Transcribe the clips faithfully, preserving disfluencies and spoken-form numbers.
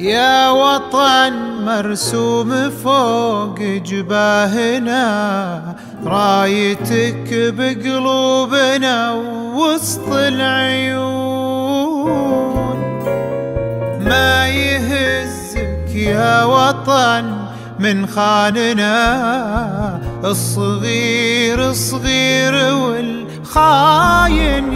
يا وطن مرسوم فوق جباهنا، رايتك بقلوبنا ووسط العيون. ما يهزك يا وطن من خاننا، الصغير صغير والخاين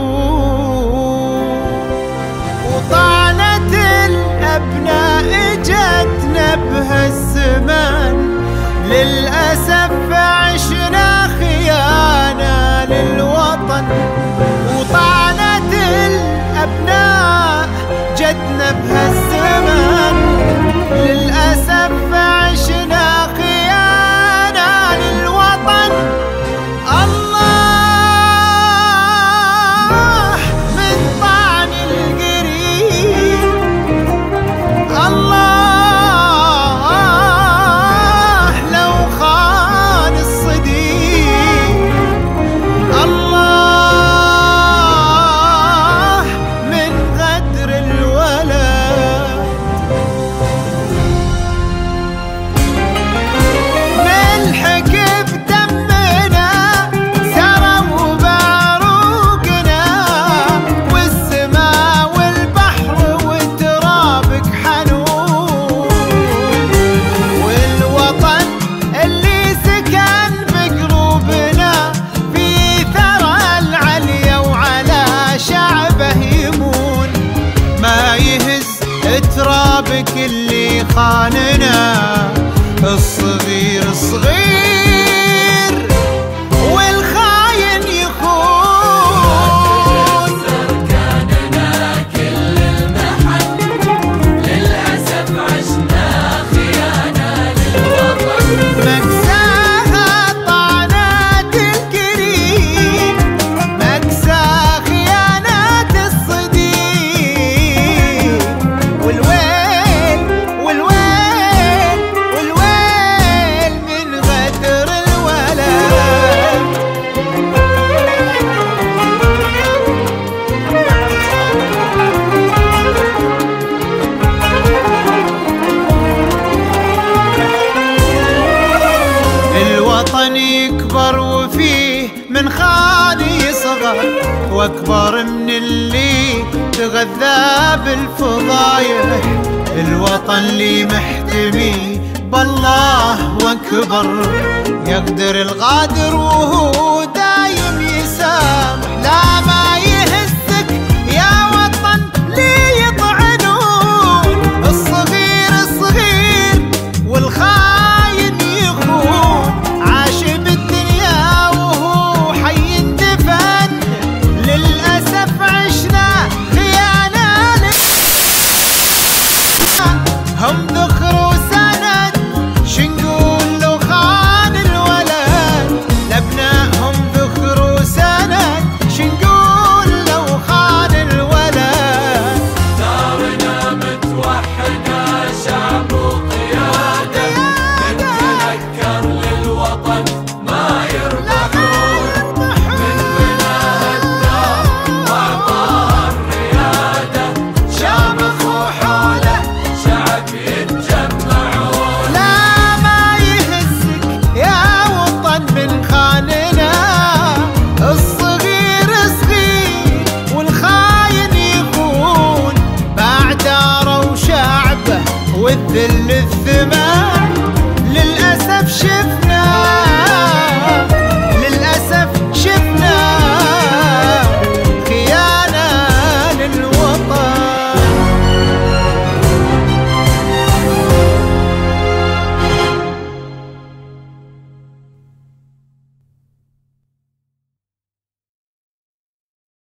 يخون. وطعنت الأبناء جتنا بهالزمن، للأسف عشنا خيانة للوطن. وطعنت الأبناء جتنا بهالزمن، للأسف عشنا خيانة للوطن. الله من طعن القريب، الله لو خان الصديق، الله من غدر الولد. ملحق بدمنا سرى وبعروقنا، والسماء والبحر وترابك حنون. والوطن اللي سكن بقلوبنا، في ثرى العليا وعلى شعبه يمون. ما يهز ترابك اللي خاننا، الصغير صغير والخاين يخون. كاننا كل المحن، للأسف عشنا خيانة للوطن. مكساها طعنات القريب، مكسى خيانات الصديق. والويل والويل والويل من غدر الولد. الوطن يكبر وفيه من خان يصغر، واكبر من اللي تغذى بالفضايح. الوطن اللي محتمي بالله واكبر، يقدر الغادر وهو دايم يسامح. لا ما يهزك يا وطن لي يطعنون، الصغير صغير والخاين يخون. عاش بالدنيا وهو حي اندفن، للأسف عشنا خيانة. هم